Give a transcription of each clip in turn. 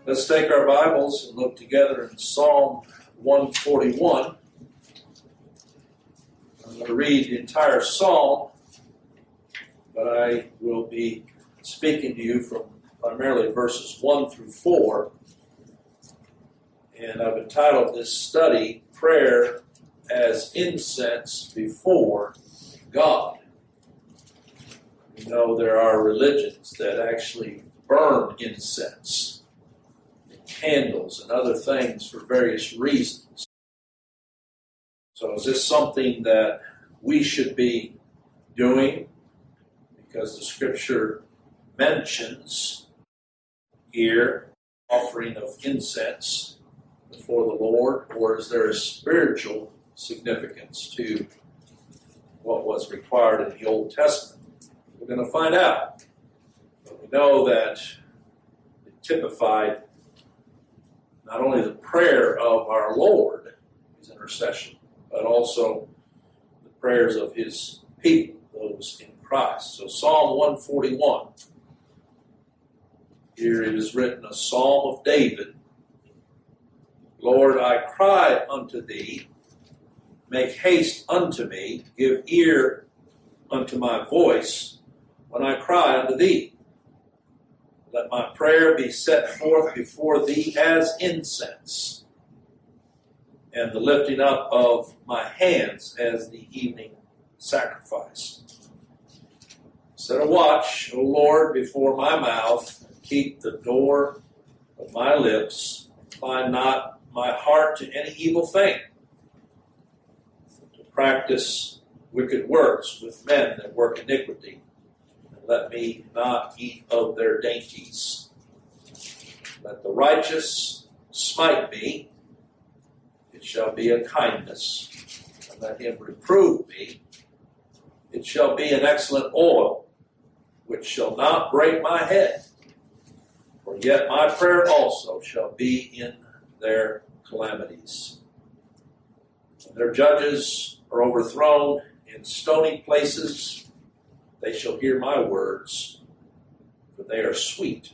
Let's take our Bibles and look together in Psalm 141. I'm going to read the entire psalm, but I will be speaking to you from primarily verses 1 through 4. And I've entitled this study, Prayer as Incense Before God. You know, there are religions that actually burn incense, candles, and other things for various reasons. So is this something that we should be doing? Because the Scripture mentions here offering of incense before the Lord, or is there a spiritual significance to what was required in the Old Testament? We're going to find out. But we know that it typified not only the prayer of our Lord, his intercession, but also the prayers of his people, those in Christ. So Psalm 141, here it is written, a psalm of David. Lord, I cry unto thee, make haste unto me, give ear unto my voice when I cry unto thee. Let my prayer be set forth before thee as incense, and the lifting up of my hands as the evening sacrifice. Set a watch, O Lord, before my mouth, and keep the door of my lips. Incline not my heart to any evil thing, to practice wicked works with men that work iniquity. Let me not eat of their dainties. Let the righteous smite me, it shall be a kindness. And let him reprove me, it shall be an excellent oil, which shall not break my head. For yet my prayer also shall be in their calamities. When their judges are overthrown in stony places, they shall hear my words, for they are sweet.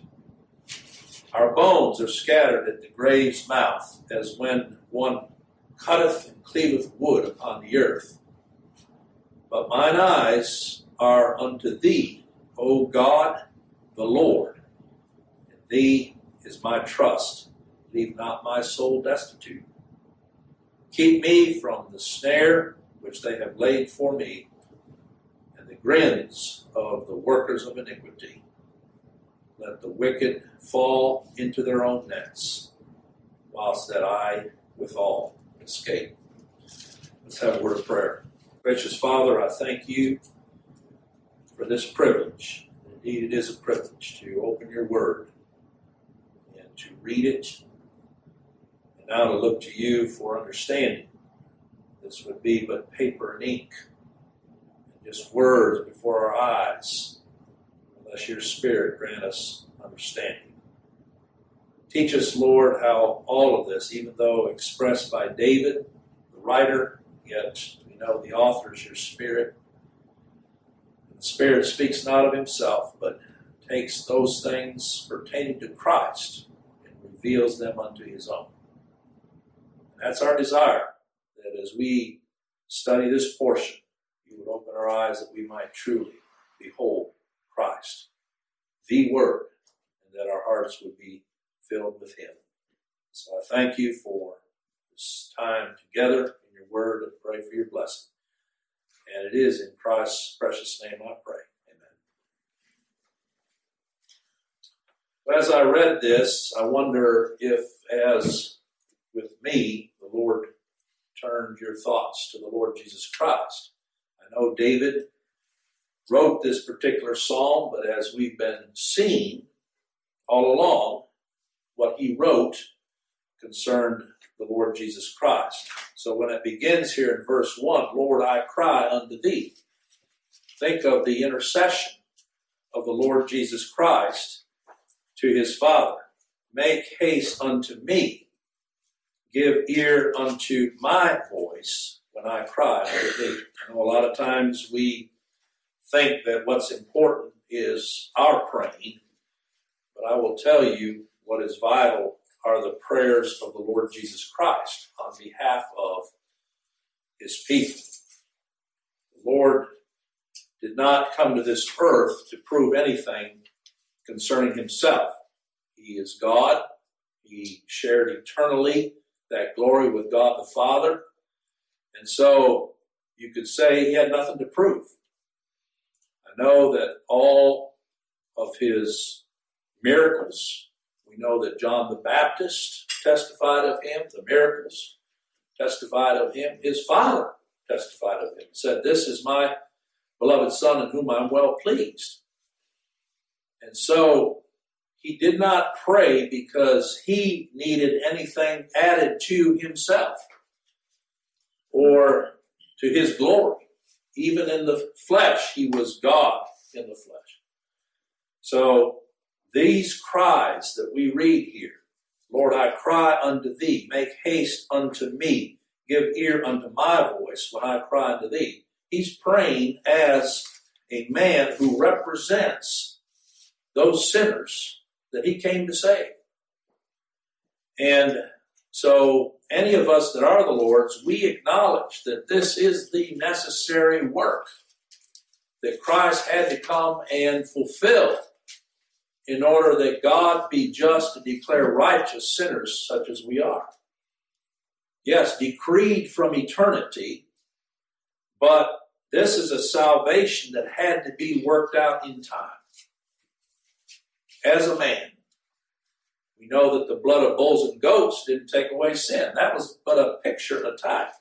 Our bones are scattered at the grave's mouth, as when one cutteth and cleaveth wood upon the earth. But mine eyes are unto thee, O God, the Lord. In thee is my trust. Leave not my soul destitute. Keep me from the snare which they have laid for me, the grins of the workers of iniquity. Let the wicked fall into their own nets, whilst that I withal escape. Let's have a word of prayer. Gracious Father, I thank you for this privilege. Indeed, it is a privilege to open your word and to read it, and now to look to you for understanding. This would be but paper and ink, just words before our eyes, unless your Spirit grant us understanding. Teach us, Lord, how all of this, even though expressed by David, the writer, yet we know the author is your Spirit. And the Spirit speaks not of himself, but takes those things pertaining to Christ and reveals them unto his own. And that's our desire, that as we study this portion, you would open our eyes that we might truly behold Christ, the Word, and that our hearts would be filled with him. So I thank you for this time together in your Word and pray for your blessing. And it is in Christ's precious name I pray. Amen. But as I read this, I wonder if, as with me, the Lord turned your thoughts to the Lord Jesus Christ. I know David wrote this particular psalm, but as we've been seeing all along, what he wrote concerned the Lord Jesus Christ. So when it begins here in verse 1, Lord, I cry unto thee, think of the intercession of the Lord Jesus Christ to his Father. Make haste unto me, give ear unto my voice when I cry unto thee. I know a lot of times we think that what's important is our praying, but I will tell you what is vital are the prayers of the Lord Jesus Christ on behalf of his people. The Lord did not come to this earth to prove anything concerning himself. He is God. He shared eternally that glory with God the Father. And so you could say he had nothing to prove. I know that all of his miracles, we know that John the Baptist testified of him, the miracles testified of him, his Father testified of him, said, "This is my beloved Son in whom I'm well pleased." And so he did not pray because he needed anything added to himself or to his glory. Even in the flesh, he was God in the flesh. So these cries that we read here, "Lord, I cry unto thee, make haste unto me, give ear unto my voice when I cry unto thee," he's praying as a man who represents those sinners that he came to save. And so any of us that are the Lord's, we acknowledge that this is the necessary work that Christ had to come and fulfill in order that God be just to declare righteous sinners such as we are. Yes, decreed from eternity, but this is a salvation that had to be worked out in time. As a man, we know that the blood of bulls and goats didn't take away sin. That was but a picture and a type.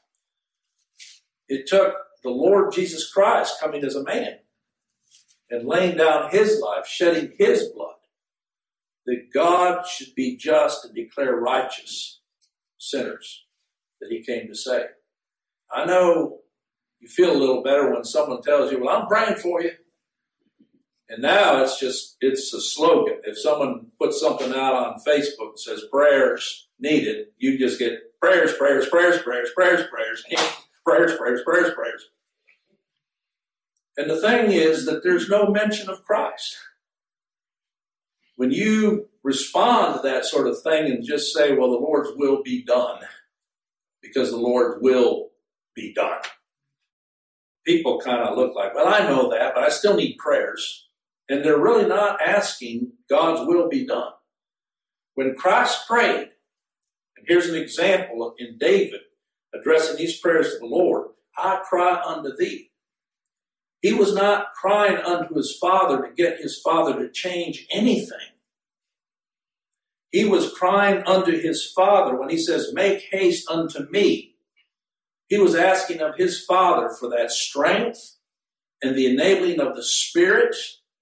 It took the Lord Jesus Christ coming as a man and laying down his life, shedding his blood, that God should be just and declare righteous sinners that he came to save. I know you feel a little better when someone tells you, "Well, I'm praying for you." And now it's a slogan. If someone puts something out on Facebook and says prayers needed, you just get prayers, prayers, prayers, prayers, prayers, prayers, prayers, prayers, prayers, prayers. And the thing is that there's no mention of Christ. When you respond to that sort of thing and just say, "Well, the Lord's will be done," because the Lord's will be done, people kind of look like, "Well, I know that, but I still need prayers." And they're really not asking God's will be done. When Christ prayed, and here's an example in David addressing these prayers to the Lord, "I cry unto thee." He was not crying unto his Father to get his Father to change anything. He was crying unto his Father when he says, "Make haste unto me." He was asking of his Father for that strength and the enabling of the Spirit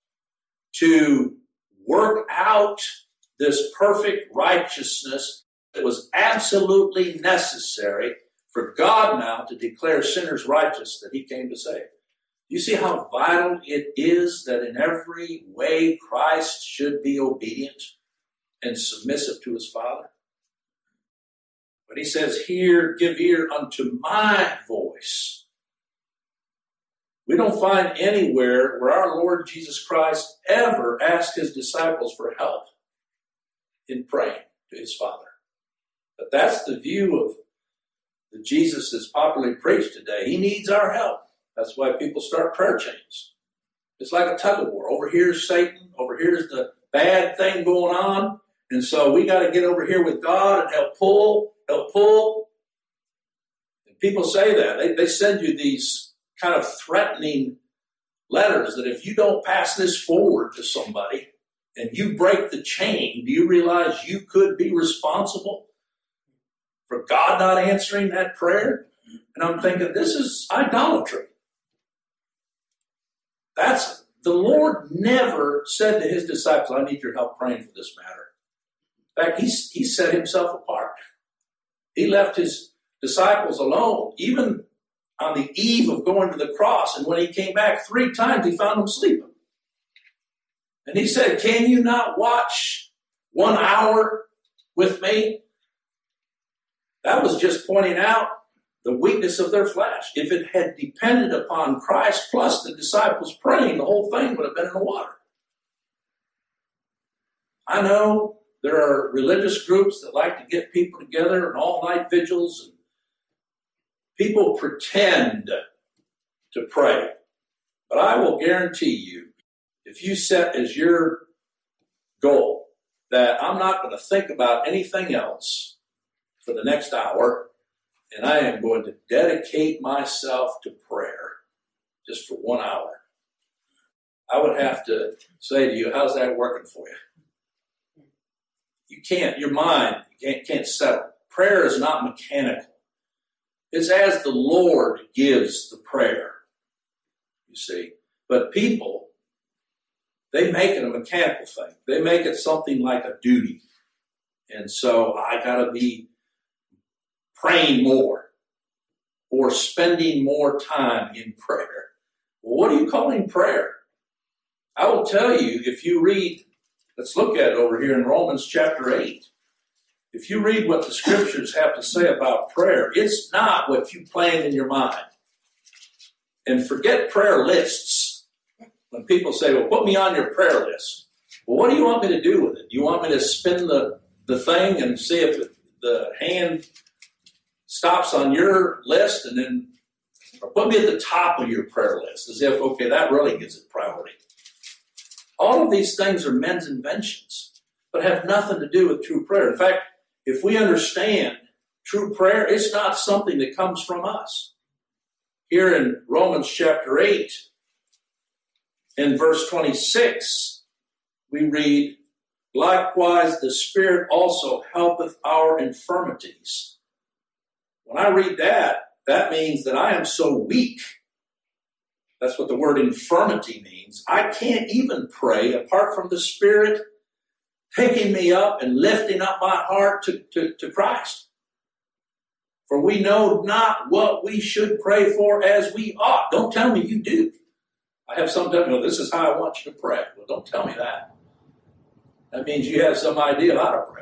to work out this perfect righteousness that was absolutely necessary for God now to declare sinners righteous that he came to save. You see how vital it is that in every way Christ should be obedient and submissive to his Father? But he says here, "Give ear unto my voice." We don't find anywhere where our Lord Jesus Christ ever asked his disciples for help in praying to his Father. But that's the view of the Jesus that's popularly preached today. He needs our help. That's why people start prayer chains. It's like a tug of war. Over here's Satan. Over here's the bad thing going on. And so we got to get over here with God and help pull. And people say that. They send you these kind of threatening letters that if you don't pass this forward to somebody and you break the chain, do you realize you could be responsible for God not answering that prayer? And I'm thinking, this is idolatry. The Lord never said to his disciples, "I need your help praying for this matter." In fact, he set himself apart. He left his disciples alone, even on the eve of going to the cross. And when he came back 3 times, he found them sleeping. And he said, "Can you not watch 1 hour with me?" That was just pointing out the weakness of their flesh. If it had depended upon Christ plus the disciples praying, the whole thing would have been in the water. I know There are religious groups that like to get people together and all-night vigils. And people pretend to pray. But I will guarantee you, if you set as your goal that I'm not going to think about anything else for the next hour, and I am going to dedicate myself to prayer just for 1 hour, I would have to say to you, how's that working for you? You can't, your mind can't settle. Prayer is not mechanical. It's as the Lord gives the prayer, you see. But people, they make it a mechanical thing. They make it something like a duty. And so I got to be praying more or spending more time in prayer. Well, what are you calling prayer? I will tell you, if you read, let's look at it over here in Romans chapter 8. If you read what the scriptures have to say about prayer, it's not what you plan in your mind. And forget prayer lists. When people say, well, put me on your prayer list. Well, what do you want me to do with it? Do you want me to spin the thing and see if the hand stops on your list and then, or put me at the top of your prayer list as if, okay, that really gives it priority. All of these things are men's inventions, but have nothing to do with true prayer. In fact, if we understand true prayer, it's not something that comes from us. Here in Romans chapter 8, in verse 26, we read, likewise the Spirit also helpeth our infirmities. When I read that, that means that I am so weak. That's what the word infirmity means. I can't even pray apart from the Spirit picking me up and lifting up my heart to Christ. For we know not what we should pray for as we ought. Don't tell me you do. I have some time, this is how I want you to pray. Well, don't tell me that. That means you have some idea how to pray.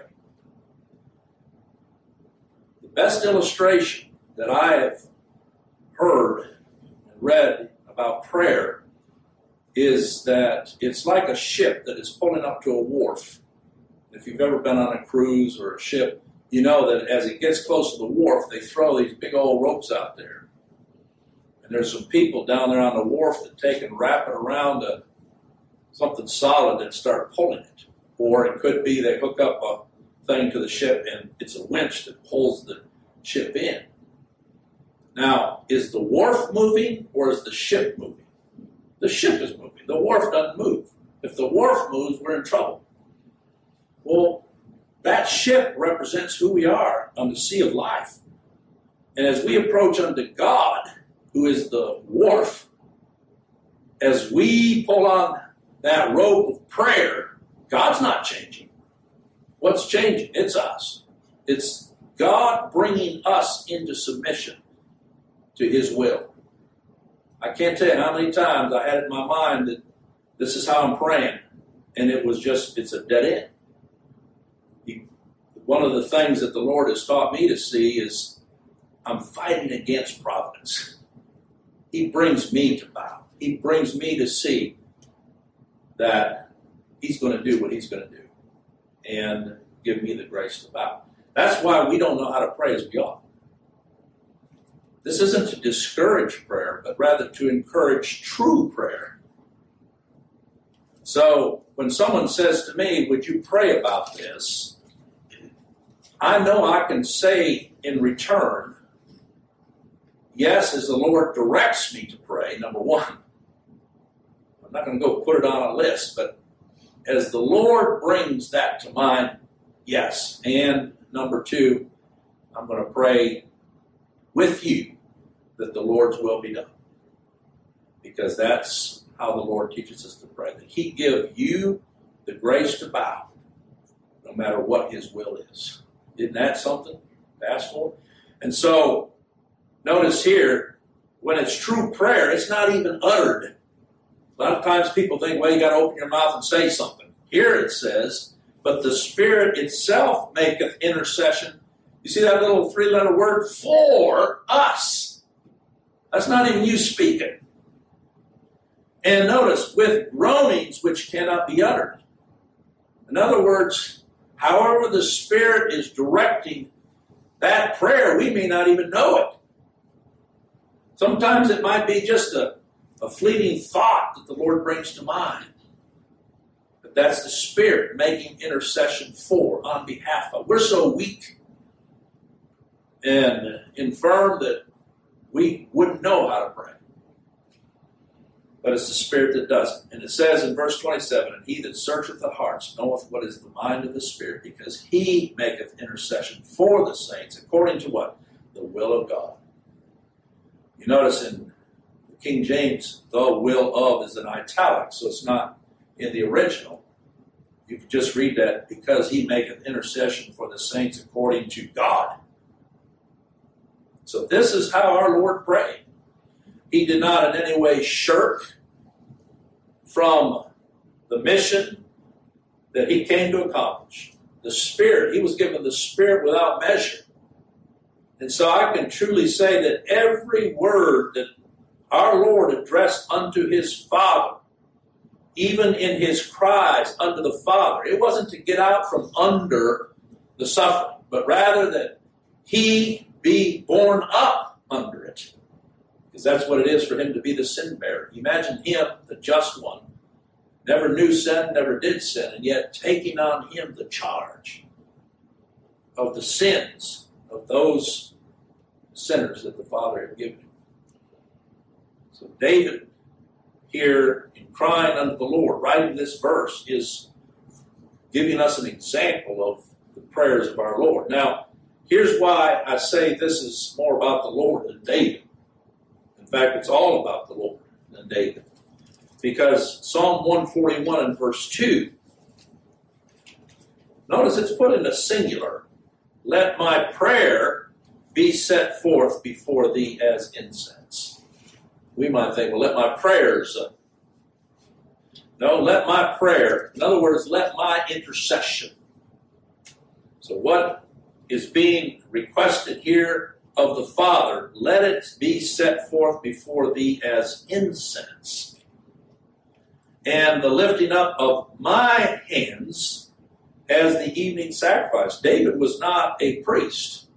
The best illustration that I have heard and read about prayer is that it's like a ship that is pulling up to a wharf. If you've ever been on a cruise or a ship, you know that as it gets close to the wharf, they throw these big old ropes out there. And there's some people down there on the wharf that take and wrap it around something solid and start pulling it. Or it could be they hook up a thing to the ship and it's a winch that pulls the ship in. Now, is the wharf moving or is the ship moving? The ship is moving. The wharf doesn't move. If the wharf moves, we're in trouble. Well, that ship represents who we are on the sea of life. And as we approach unto God, who is the wharf, as we pull on that rope of prayer, God's not changing. What's changing? It's us. It's God bringing us into submission to His will. I can't tell you how many times I had it in my mind that this is how I'm praying, and it's a dead end. One of the things that the Lord has taught me to see is I'm fighting against providence. He brings me to bow. He brings me to see that He's going to do what He's going to do and give me the grace to bow. That's why we don't know how to pray as we ought. This isn't to discourage prayer, but rather to encourage true prayer. So when someone says to me, would you pray about this? I know I can say in return, yes, as the Lord directs me to pray, number one. I'm not going to go put it on a list, but as the Lord brings that to mind, yes. And number two, I'm going to pray with you that the Lord's will be done. Because that's how the Lord teaches us to pray. That He give you the grace to bow, no matter what His will is. Isn't that something to ask for? And so, notice here, when it's true prayer, it's not even uttered. A lot of times people think, well, you got to open your mouth and say something. Here it says, but the Spirit itself maketh intercession. You see that little three-letter word? For us. That's not even you speaking. And notice, with groanings which cannot be uttered. In other words, However the Spirit is directing that prayer, we may not even know it. Sometimes it might be just a fleeting thought that the Lord brings to mind. But that's the Spirit making intercession for, on behalf of. We're so weak and infirm that we wouldn't know how to pray. But it's the Spirit that does it. And it says in verse 27, and he that searcheth the hearts knoweth what is the mind of the Spirit, because he maketh intercession for the saints, according to what? The will of God. You notice in King James, the will of is in italics, so it's not in the original. You can just read that, because he maketh intercession for the saints according to God. So this is how our Lord prayed. He did not in any way shirk from the mission that he came to accomplish. The Spirit, he was given the Spirit without measure. And so I can truly say that every word that our Lord addressed unto his Father, even in his cries unto the Father, it wasn't to get out from under the suffering, but rather that he be borne up under it. Because that's what it is for him to be the sin bearer. Imagine him, the just one, never knew sin, never did sin, and yet taking on him the charge of the sins of those sinners that the Father had given him. So David here, in crying unto the Lord, writing this verse, is giving us an example of the prayers of our Lord. Now, here's why I say this is more about the Lord than David. In fact, it's all about the Lord than David. Because Psalm 141 and verse 2, notice it's put in a singular. Let my prayer be set forth before thee as incense. We might think, well, let my prayers... No, let my prayer, in other words, let my intercession. So what is being requested here of the Father, let it be set forth before thee as incense. And the lifting up of my hands as the evening sacrifice. David was not a priest.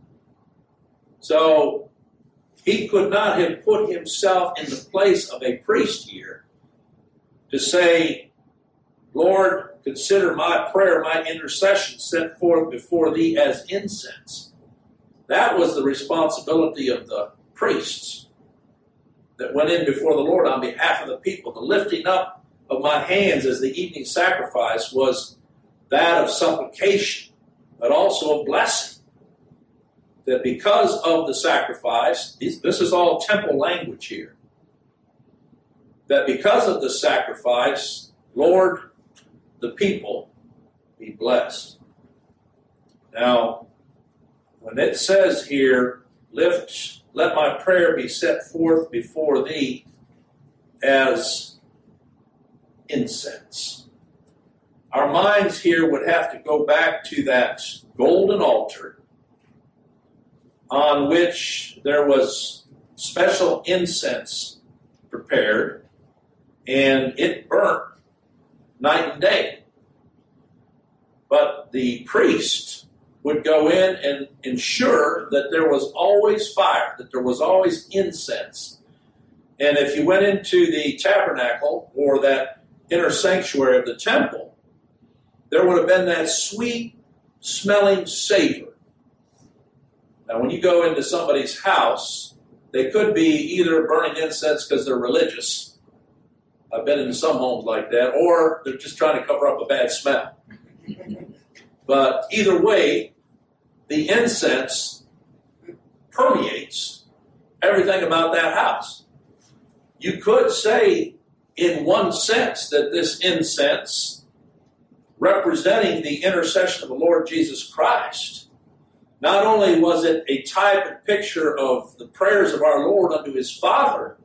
So he could not have put himself in the place of a priest here to say, Lord, consider my prayer, my intercession set forth before thee as incense. That was the responsibility of the priests that went in before the Lord on behalf of the people. The lifting up of my hands as the evening sacrifice was that of supplication, but also of blessing. That because of the sacrifice, this is all temple language here, that because of the sacrifice, Lord, the people be blessed. Now, when it says here, let my prayer be set forth before thee as incense. Our minds here would have to go back to that golden altar on which there was special incense prepared, and it burnt night and day. But the priest would go in and ensure that there was always fire, that there was always incense. And if you went into the tabernacle or that inner sanctuary of the temple, there would have been that sweet-smelling savor. Now, when you go into somebody's house, they could be either burning incense because they're religious. I've been in some homes like that, or they're just trying to cover up a bad smell. But either way, the incense permeates everything about that house. You could say, in one sense, that this incense, representing the intercession of the Lord Jesus Christ, not only was it a type and picture of the prayers of our Lord unto his Father,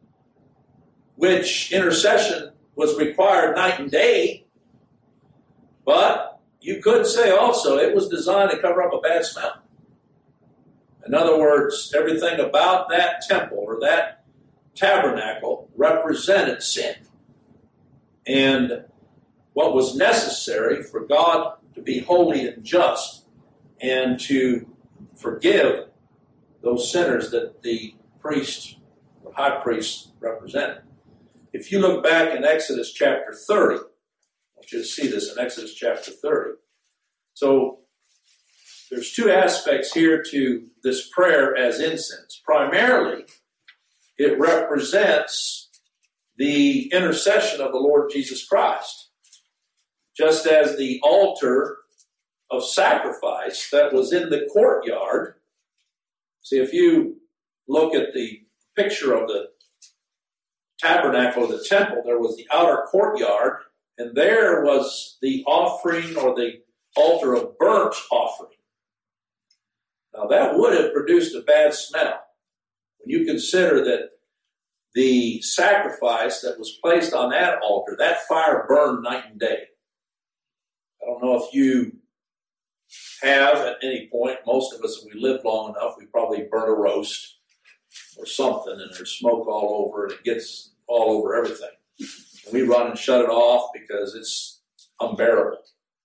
which intercession was required night and day, but you could say also it was designed to cover up a bad smell. In other words, everything about that temple or that tabernacle represented sin. And what was necessary for God to be holy and just, and to forgive those sinners that the priest or high priest represented. If you look back in Exodus chapter 30, I want you to see this in Exodus chapter 30. So there's two aspects here to this prayer as incense. Primarily, it represents the intercession of the Lord Jesus Christ. Just as the altar of sacrifice that was in the courtyard. See, if you look at the picture of the tabernacle of the temple, there was the outer courtyard, and there was the offering or the altar of burnt offering. Now, that would have produced a bad smell. When you consider that the sacrifice that was placed on that altar, that fire burned night and day. I don't know if you have at any point, most of us, if we lived long enough, we probably burnt a roast or something, and there's smoke all over it. It gets all over everything. And we run and shut it off because it's unbearable.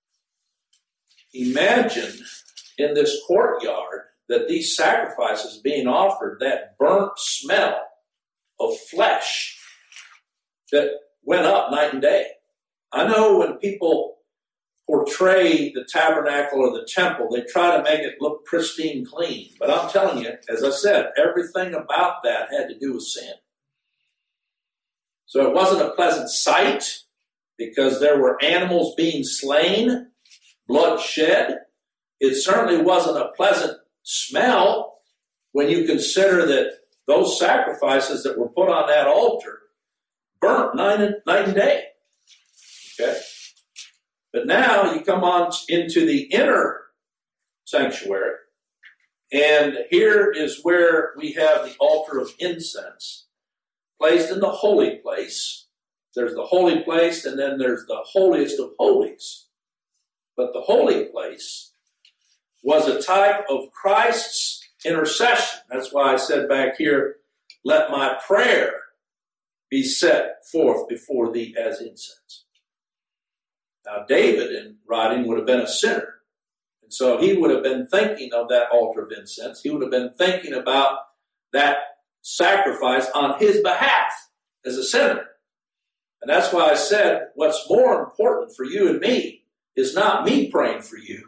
Imagine in this courtyard that these sacrifices being offered, that burnt smell of flesh that went up night and day. I know when people portray the tabernacle or the temple, they try to make it look pristine clean. But I'm telling you, as I said, everything about that had to do with sin. So it wasn't a pleasant sight because there were animals being slain, blood shed. It certainly wasn't a pleasant smell when you consider that those sacrifices that were put on that altar burnt night and day. Okay? But now you come on into the inner sanctuary, and here is where we have the altar of incense placed in the holy place. There's the holy place, and then there's the holiest of holies. But the holy place was a type of Christ's intercession. That's why I said back here, let my prayer be set forth before thee as incense. Now, David, in writing, would have been a sinner. And so he would have been thinking of that altar of incense. He would have been thinking about that sacrifice on his behalf as a sinner. And that's why I said what's more important for you and me is not me praying for you,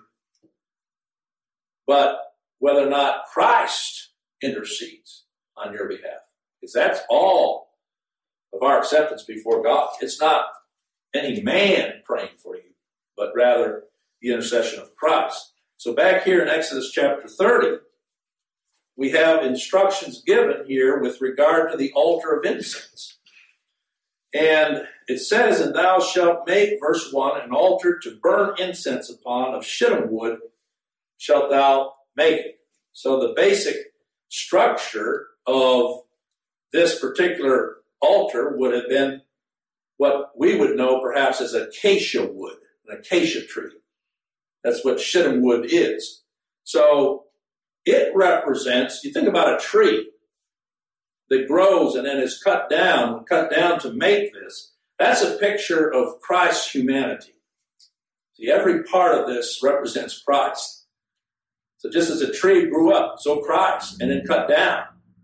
but whether or not Christ intercedes on your behalf. Because that's all of our acceptance before God. It's not any man praying for you, but rather the intercession of Christ. So back here in Exodus chapter 30, we have instructions given here with regard to the altar of incense. And it says, and thou shalt make, verse 1, an altar to burn incense upon of shittim wood shalt thou make it. So the basic structure of this particular altar would have been what we would know perhaps as acacia wood, an acacia tree. That's what shittim wood is. So it represents, you think about a tree that grows and then is cut down to make this. That's a picture of Christ's humanity. See, every part of this represents Christ. So just as a tree grew up, so Christ, and then cut down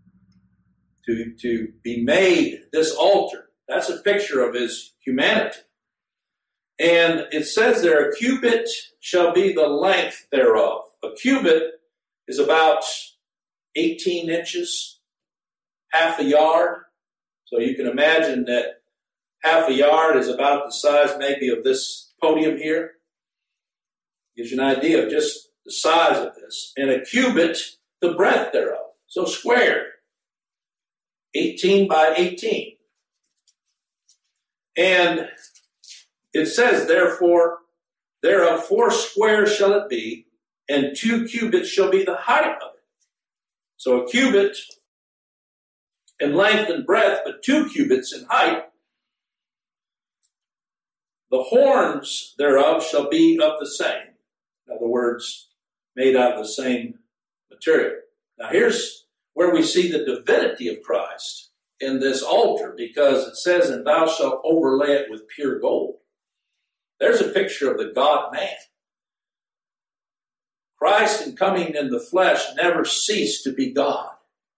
to be made this altar. That's a picture of his humanity. And it says there, a cubit shall be the length thereof. A cubit is about 18 inches, half a yard. So you can imagine that half a yard is about the size maybe of this podium here. Gives you an idea of just the size of this. And a cubit, the breadth thereof. So squared. 18 by 18. And it says, therefore, thereof 4 squares shall it be, and 2 cubits shall be the height of it. So a cubit in length and breadth, but 2 cubits in height. The horns thereof shall be of the same. In other words, made out of the same material. Now here's where we see the divinity of Christ in this altar, because it says, and thou shalt overlay it with pure gold. There's a picture of the God-man. Christ, in coming in the flesh, never ceased to be God.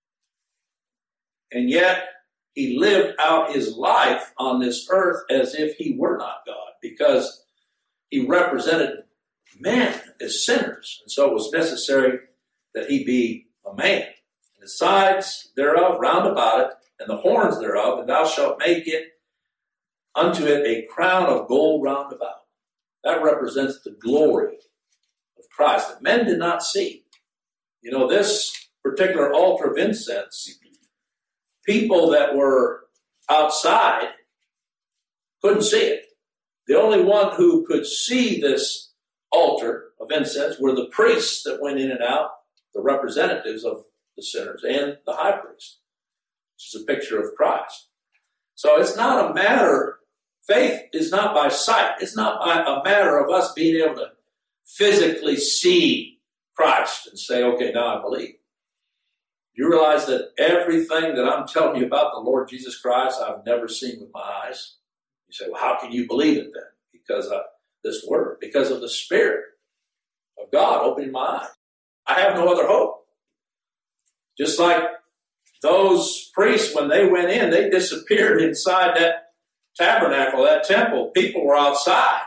And yet, he lived out his life on this earth as if he were not God, because he represented men as sinners. And so it was necessary that he be a man. And the sides thereof round about it, and the horns thereof, and thou shalt make it unto it a crown of gold round about. That represents the glory of Christ that men did not see. You know, this particular altar of incense, people that were outside couldn't see it. The only one who could see this altar of incense were the priests that went in and out, the representatives of the sinners, and the high priest, which is a picture of Christ. So it's not a matter, faith is not by sight. It's not a matter of us being able to physically see Christ and say, okay, now I believe. You realize that everything that I'm telling you about the Lord Jesus Christ, I've never seen with my eyes. You say, well, how can you believe it then? Because of this word, because of the Spirit of God opening my eyes. I have no other hope. Just like those priests, when they went in, they disappeared inside that tabernacle, that temple. People were outside.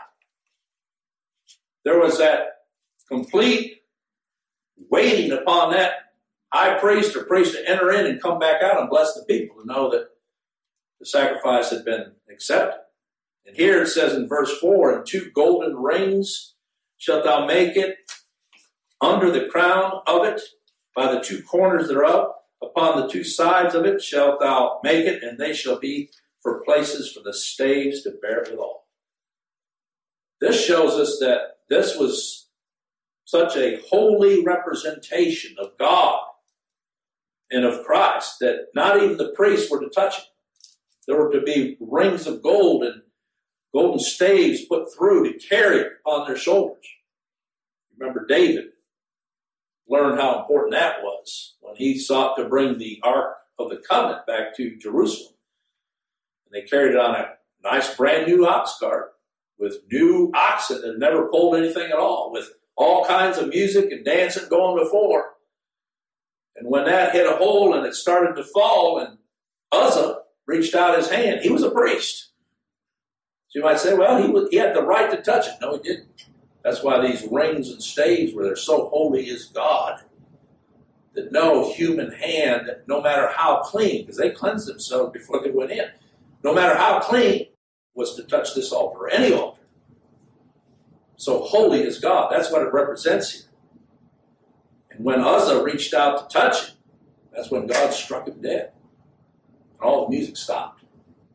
There was that complete waiting upon that high priest or priest to enter in and come back out and bless the people to know that the sacrifice had been accepted. And here it says in verse 4, and 2 golden rings shalt thou make it under the crown of it, by the 2 corners thereof. Upon the 2 sides of it shalt thou make it, and they shall be for places for the staves to bear it withal. This shows us that this was such a holy representation of God and of Christ that not even the priests were to touch it. There were to be rings of gold and golden staves put through to carry it on their shoulders. Remember, David learned how important that was when he sought to bring the Ark of the Covenant back to Jerusalem. And they carried it on a nice brand new ox cart with new oxen that never pulled anything at all, with all kinds of music and dancing going before. And when that hit a hole and it started to fall, and Uzzah reached out his hand, he was a priest. So you might say, well, he had the right to touch it. No, he didn't. That's why these rings and staves, where they're so holy is God, that no human hand, no matter how clean, because they cleansed themselves before they went in, no matter how clean, was to touch this altar or any altar. So holy is God. That's what it represents here. And when Uzzah reached out to touch it, that's when God struck him dead. And all the music stopped.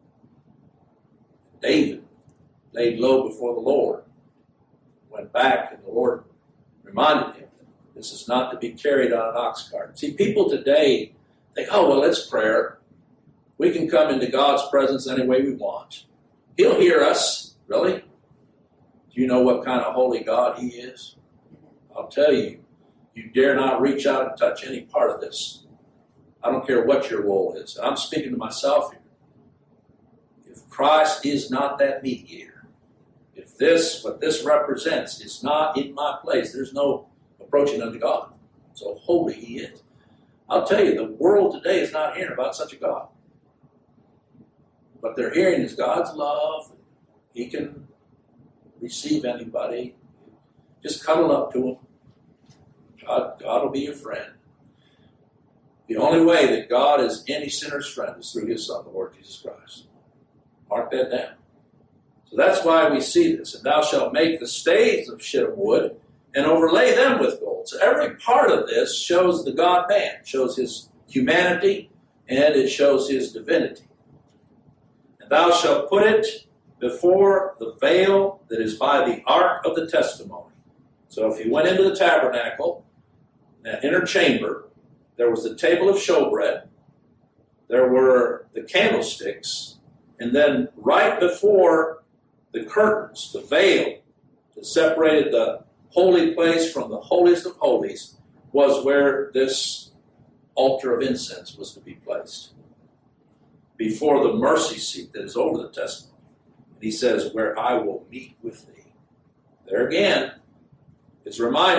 David laid low before the Lord, went back, and the Lord reminded him that this is not to be carried on an ox cart. See, people today think, oh, well, it's prayer. We can come into God's presence any way we want. He'll hear us. Really? Do you know what kind of holy God he is? I'll tell you, you dare not reach out and touch any part of this. I don't care what your role is. And I'm speaking to myself here. If Christ is not that mediator, if this, what this represents, is not in my place, there's no approaching unto God. So holy he is. I'll tell you, the world today is not hearing about such a God. What they're hearing is God's love. He can receive anybody. Just cuddle up to him. God will be your friend. The only way that God is any sinner's friend is through his Son, the Lord Jesus Christ. Mark that down. So that's why we see this. And thou shalt make the staves of shittim wood and overlay them with gold. So every part of this shows the God-man, shows his humanity, and it shows his divinity. And thou shalt put it before the veil that is by the ark of the testimony. So if you went into the tabernacle, that inner chamber, there was the table of showbread, there were the candlesticks, and then right before the curtains, the veil that separated the holy place from the holiest of holies, was where this altar of incense was to be placed. Before the mercy seat that is over the testimony. And he says, where I will meet with thee. There again is a reminder.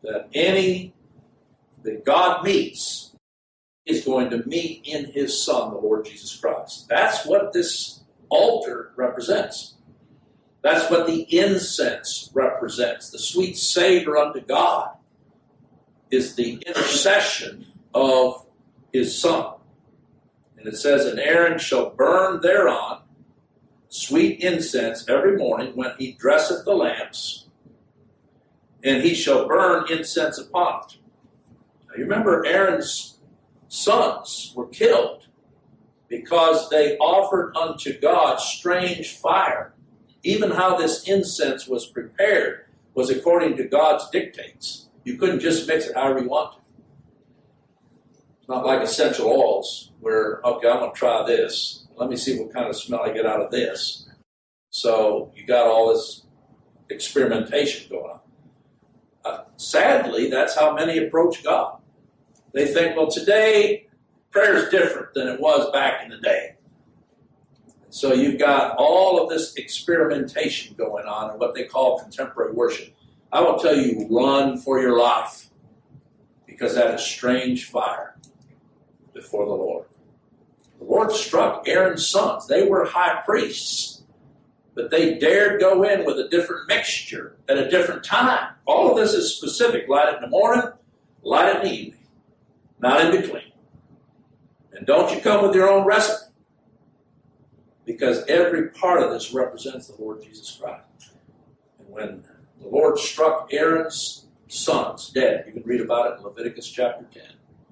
that any that God meets is going to meet in his Son, the Lord Jesus Christ. That's what this altar represents. That's what the incense represents. The sweet savor unto God is the intercession of his Son. And it says, and Aaron shall burn thereon sweet incense every morning when he dresseth the lamps, and he shall burn incense upon it. Now you remember Aaron's sons were killed because they offered unto God strange fire. Even how this incense was prepared was according to God's dictates. You couldn't just mix it however you wanted. It's not like essential oils where, okay, I'm going to try this. Let me see what kind of smell I get out of this. So you got all this experimentation going on. Sadly, that's how many approach God. They think, well, today prayer is different than it was back in the day. So you've got all of this experimentation going on in what they call contemporary worship. I will tell you, run for your life, because that is strange fire before the Lord. The Lord struck Aaron's sons. They were high priests, but they dared go in with a different mixture at a different time. All of this is specific. Light it in the morning, light it in the evening, not in between. And don't you come with your own recipe, because every part of this represents the Lord Jesus Christ. And when the Lord struck Aaron's sons dead, you can read about it in Leviticus chapter 10.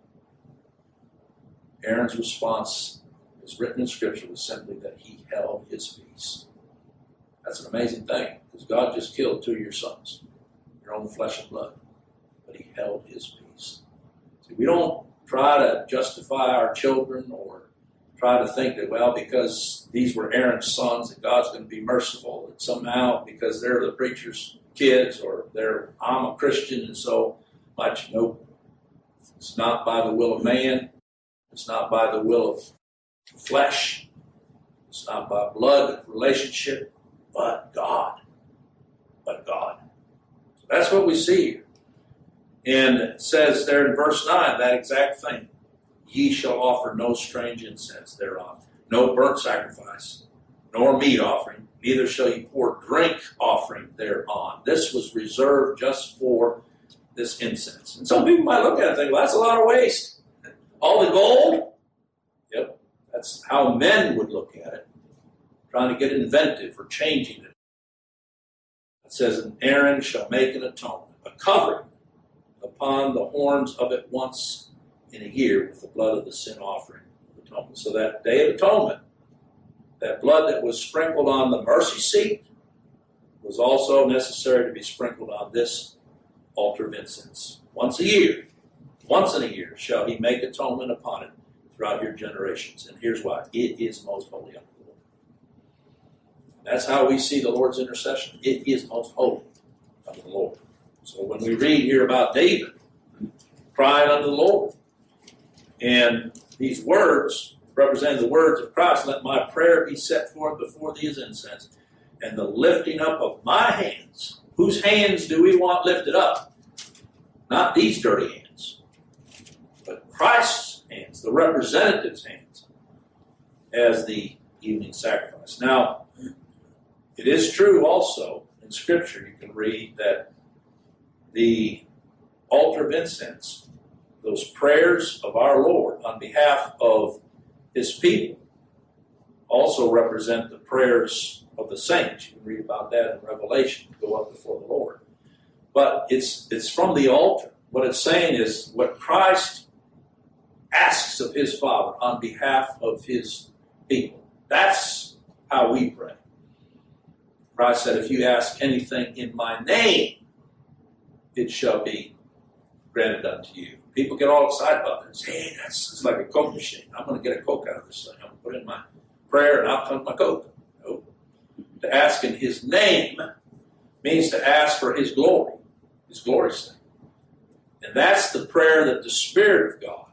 Aaron's response, as written in Scripture, was simply that he held his peace. That's an amazing thing, because God just killed 2 of your sons, your own flesh and blood, but he held his peace. See, we don't try to justify our children or try to think that, well, because these were Aaron's sons, that God's going to be merciful, that somehow because they're the preacher's kids or I'm a Christian and so much. Nope. It's not by the will of man. It's not by the will of flesh. It's not by blood relationship, but God. But God. So that's what we see here. And it says there in verse 9, that exact thing. Ye shall offer no strange incense thereon, no burnt sacrifice, nor meat offering, neither shall ye pour drink offering thereon. This was reserved just for this incense. And some people might look at it and think, well, that's a lot of waste. All the gold? Yep, that's how men would look at it, trying to get inventive or changing it. It says, and Aaron shall make an atonement, a covering upon the horns of it once in a year with the blood of the sin offering of atonement. So that Day of Atonement, that blood that was sprinkled on the mercy seat was also necessary to be sprinkled on this altar of incense. Once in a year shall he make atonement upon it throughout your generations. And here's why. It is most holy unto the Lord. That's how we see the Lord's intercession. It is most holy unto the Lord. So when we read here about David crying unto the Lord, and these words represent the words of Christ, let my prayer be set forth before thee as incense, and the lifting up of my hands. Whose hands do we want lifted up? Not these dirty hands, but Christ's hands, the representative's hands, as the evening sacrifice. Now, it is true also in Scripture, you can read that the altar of incense, those prayers of our Lord on behalf of his people, also represent the prayers of the saints. You can read about that in Revelation, go up before the Lord. But it's from the altar. What it's saying is what Christ asks of his Father on behalf of his people. That's how we pray. Christ said, if you ask anything in my name, it shall be granted unto you. People get all excited about this. Hey, it's like a Coke machine. I'm going to get a Coke out of this thing. I'm going to put it in my prayer and out comes my Coke. No. To ask in his name means to ask for his glory, his glorious thing. And that's the prayer that the Spirit of God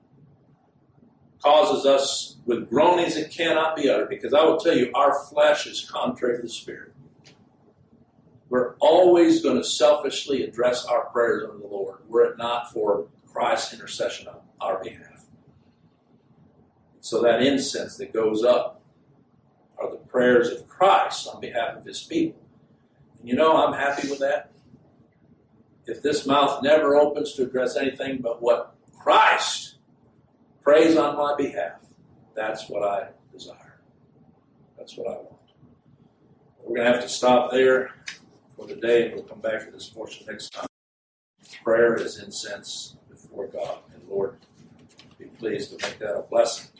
causes us with groanings that cannot be uttered. Because I will tell you, our flesh is contrary to the Spirit. We're always going to selfishly address our prayers unto the Lord, were it not for Christ's intercession on our behalf. So that incense that goes up are the prayers of Christ on behalf of his people. And you know, I'm happy with that. If this mouth never opens to address anything but what Christ prays on my behalf, that's what I desire. That's what I want. We're going to have to stop there for today, and we'll come back to this portion next time. Prayer is incense before God. And Lord, be pleased to make that a blessing.